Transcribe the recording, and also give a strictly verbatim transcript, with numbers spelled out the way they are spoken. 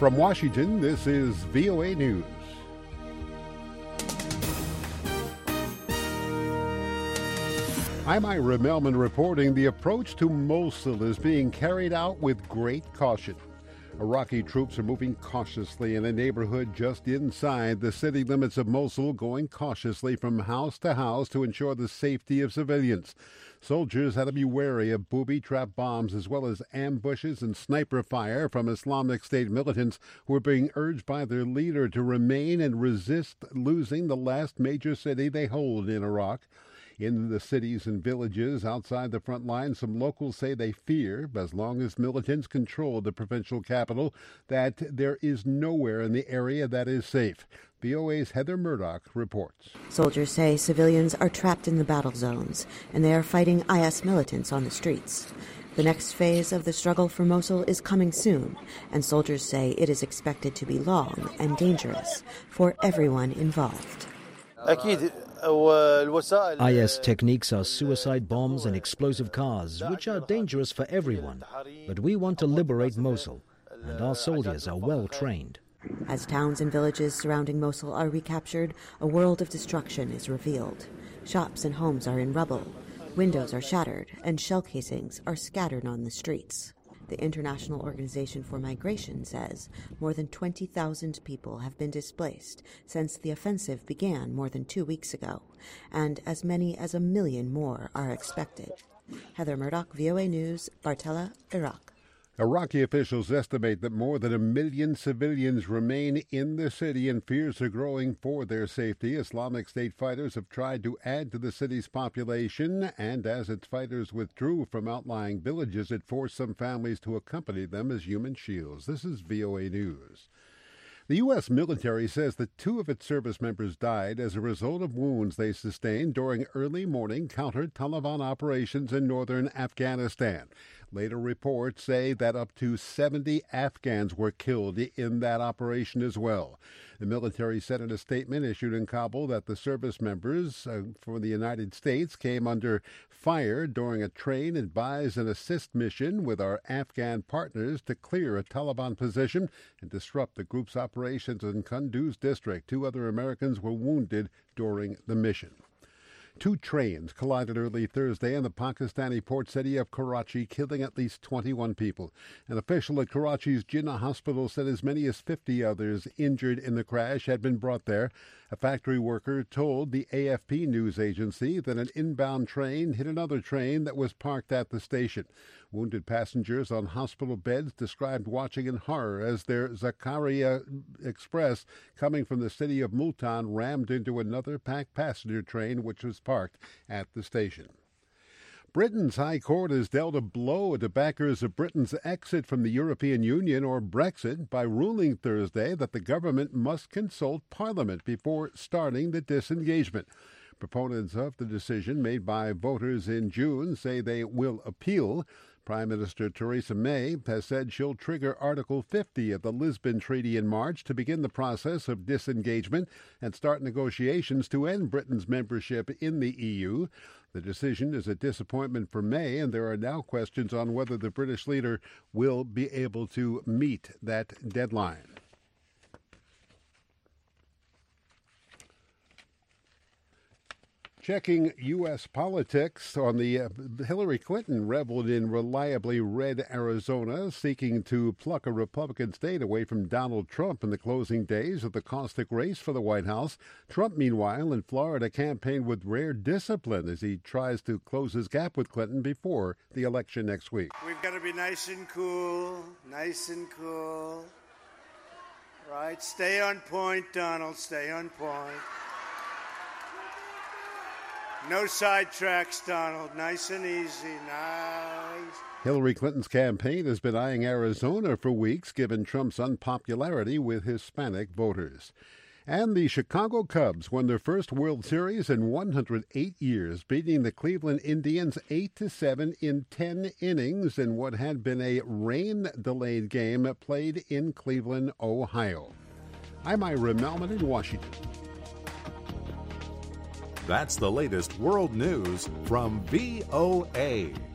From Washington, this is V O A News. I'm Ira Melman reporting the approach to Mosul is being carried out with great caution. Iraqi troops are moving cautiously in a neighborhood just inside the city limits of Mosul, going cautiously from house to house to ensure the safety of civilians. Soldiers had to be wary of booby-trap bombs as well as ambushes and sniper fire from Islamic State militants who are being urged by their leader to remain and resist losing the last major city they hold in Iraq. In the cities and villages outside the front line, some locals say they fear, as long as militants control the provincial capital, that there is nowhere in the area that is safe. V O A's Heather Murdoch reports. Soldiers say civilians are trapped in the battle zones, and they are fighting I S militants on the streets. The next phase of the struggle for Mosul is coming soon, and soldiers say it is expected to be long and dangerous for everyone involved. I S techniques are suicide bombs and explosive cars, which are dangerous for everyone. But we want to liberate Mosul, and our soldiers are well trained. As towns and villages surrounding Mosul are recaptured, a world of destruction is revealed. Shops and homes are in rubble, windows are shattered, and shell casings are scattered on the streets. The International Organization for Migration says more than twenty thousand people have been displaced since the offensive began more than two weeks ago, and as many as a million more are expected. Heather Murdoch, V O A News, Bartella, Iraq. Iraqi officials estimate that more than a million civilians remain in the city, and fears are growing for their safety. Islamic State fighters have tried to add to the city's population, and as its fighters withdrew from outlying villages, it forced some families to accompany them as human shields. This is V O A News. The U S military says that two of its service members died as a result of wounds they sustained during early morning counter-Taliban operations in northern Afghanistan. Later reports say that up to seventy Afghans were killed in that operation as well. The military said in a statement issued in Kabul that the service members uh, for the United States came under fire during a train advise and assist mission with our Afghan partners to clear a Taliban position and disrupt the group's operations in Kunduz district. Two other Americans were wounded during the mission. Two trains collided early Thursday in the Pakistani port city of Karachi, killing at least twenty-one people. An official at Karachi's Jinnah Hospital said as many as fifty others injured in the crash had been brought there. A factory worker told the A F P news agency that an inbound train hit another train that was parked at the station. Wounded passengers on hospital beds described watching in horror as their Zakaria Express coming from the city of Multan rammed into another packed passenger train which was parked at the station. Britain's High Court has dealt a blow to backers of Britain's exit from the European Union, or Brexit, by ruling Thursday that the government must consult Parliament before starting the disengagement. Proponents of the decision made by voters in June say they will appeal. Prime Minister Theresa May has said she'll trigger Article fifty of the Lisbon Treaty in March to begin the process of disengagement and start negotiations to end Britain's membership in the E U. The decision is a disappointment for May, and there are now questions on whether the British leader will be able to meet that deadline. Checking U S politics on the uh, Hillary Clinton reveled in reliably red Arizona, seeking to pluck a Republican state away from Donald Trump in the closing days of the caustic race for the White House. Trump, meanwhile, in Florida, campaigned with rare discipline as he tries to close his gap with Clinton before the election next week. We've got to be nice and cool, nice and cool. Right? Stay on point, Donald, stay on point. No sidetracks, Donald. Nice and easy. Nice. Hillary Clinton's campaign has been eyeing Arizona for weeks, given Trump's unpopularity with Hispanic voters. And the Chicago Cubs won their first World Series in one hundred eight years, beating the Cleveland Indians eight to seven in ten innings in what had been a rain-delayed game played in Cleveland, Ohio. I'm Ira Melman in Washington. That's the latest world news from V O A.